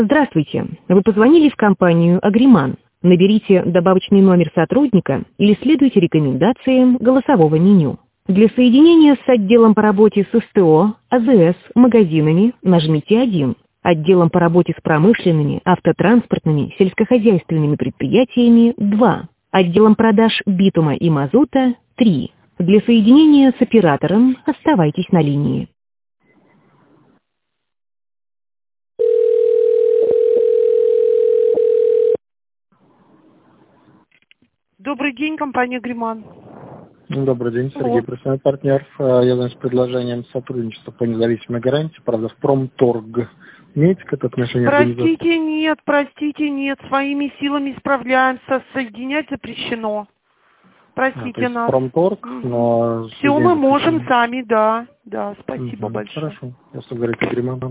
Здравствуйте. Вы позвонили в компанию «Агриман». Наберите добавочный номер сотрудника или следуйте рекомендациям голосового меню. Для соединения с отделом по работе с СТО, АЗС, магазинами нажмите 1. Отделом по работе с промышленными, автотранспортными, сельскохозяйственными предприятиями 2. Отделом продаж битума и мазута 3. Для соединения с оператором оставайтесь на линии. Добрый день, компания «Агриман». Добрый день, Сергей, профессиональный партнер. Я занят предложением сотрудничества по независимой гарантии, правда, в Промторг. Имеете какое-то отношение к организации? Простите, нет. Своими силами справляемся. Соединять запрещено. Простите нас. Промторг, но... Все мы можем сами, да. Да, спасибо большое. Хорошо. Если говорить «Агриман».